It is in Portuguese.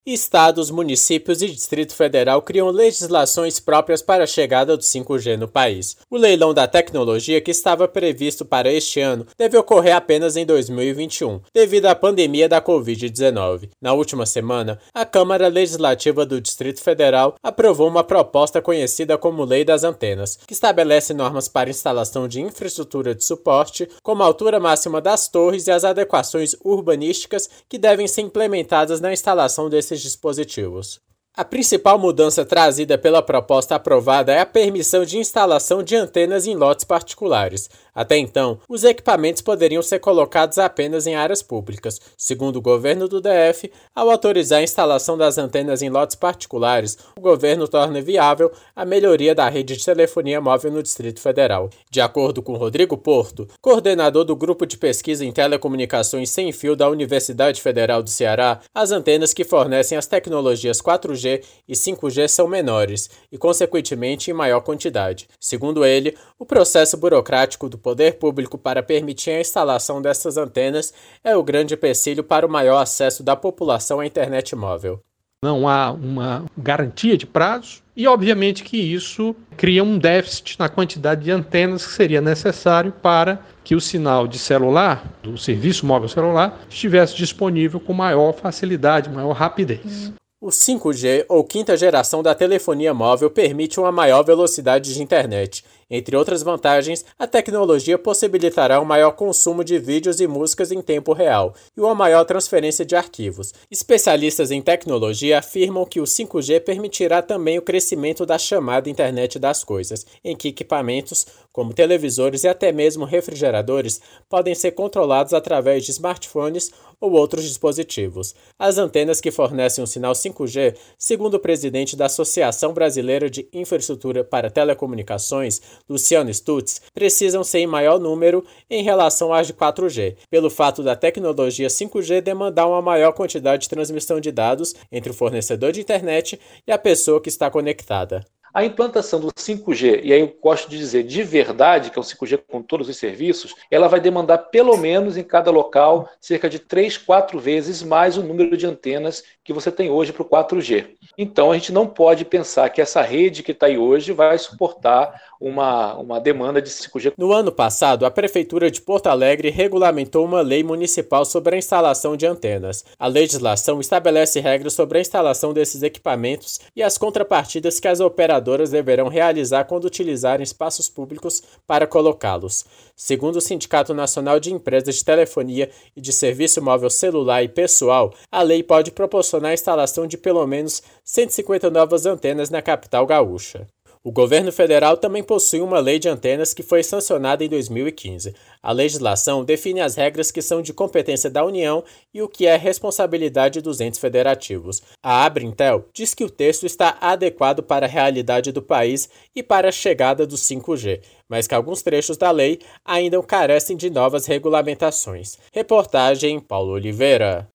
Estados, municípios e Distrito Federal criam legislações próprias para a chegada do 5G no país. O leilão da tecnologia, que estava previsto para este ano, deve ocorrer apenas em 2021, devido à pandemia da Covid-19. Na última semana, a Câmara Legislativa do Distrito Federal aprovou uma proposta conhecida como Lei das Antenas, que estabelece normas para instalação de infraestrutura de suporte, como a altura máxima das torres e as adequações urbanísticas que devem ser implementadas na instalação desses dispositivos. A principal mudança trazida pela proposta aprovada é a permissão de instalação de antenas em lotes particulares. Até então, os equipamentos poderiam ser colocados apenas em áreas públicas. Segundo o governo do DF, ao autorizar a instalação das antenas em lotes particulares, o governo torna viável a melhoria da rede de telefonia móvel no Distrito Federal. De acordo com Rodrigo Porto, coordenador do Grupo de Pesquisa em Telecomunicações Sem Fio da Universidade Federal do Ceará, as antenas que fornecem as tecnologias 4G e 5G são menores e, consequentemente, em maior quantidade. Segundo ele, o processo burocrático do poder público para permitir a instalação dessas antenas é o grande empecilho para o maior acesso da população à internet móvel. Não há uma garantia de prazo e, obviamente, que isso cria um déficit na quantidade de antenas que seria necessário para que o sinal de celular, do serviço móvel celular, estivesse disponível com maior facilidade, maior rapidez. O 5G, ou quinta geração da telefonia móvel, permite uma maior velocidade de internet. Entre outras vantagens, a tecnologia possibilitará um maior consumo de vídeos e músicas em tempo real e uma maior transferência de arquivos. Especialistas em tecnologia afirmam que o 5G permitirá também o crescimento da chamada internet das coisas, em que equipamentos, como televisores e até mesmo refrigeradores, podem ser controlados através de smartphones ou outros dispositivos. As antenas que fornecem o sinal 5G, segundo o presidente da Associação Brasileira de Infraestrutura para Telecomunicações, Luciano Stutz, precisam ser em maior número em relação às de 4G, pelo fato da tecnologia 5G demandar uma maior quantidade de transmissão de dados entre o fornecedor de internet e a pessoa que está conectada. A implantação do 5G, e aí eu gosto de dizer de verdade, que é um 5G com todos os serviços, ela vai demandar pelo menos em cada local cerca de 3, 4 vezes mais o número de antenas que você tem hoje para o 4G. Então a gente não pode pensar que essa rede que está aí hoje vai suportar uma demanda de 5G. No ano passado, a Prefeitura de Porto Alegre regulamentou uma lei municipal sobre a instalação de antenas. A legislação estabelece regras sobre a instalação desses equipamentos e as contrapartidas que as operadoras deverão realizar quando utilizarem espaços públicos para colocá-los. Segundo o Sindicato Nacional de Empresas de Telefonia e de Serviço Móvel Celular e Pessoal, a lei pode proporcionar a instalação de pelo menos 150 novas antenas na capital gaúcha. O governo federal também possui uma lei de antenas que foi sancionada em 2015. A legislação define as regras que são de competência da União e o que é responsabilidade dos entes federativos. A Abrintel diz que o texto está adequado para a realidade do país e para a chegada do 5G, mas que alguns trechos da lei ainda carecem de novas regulamentações. Reportagem Paulo Oliveira.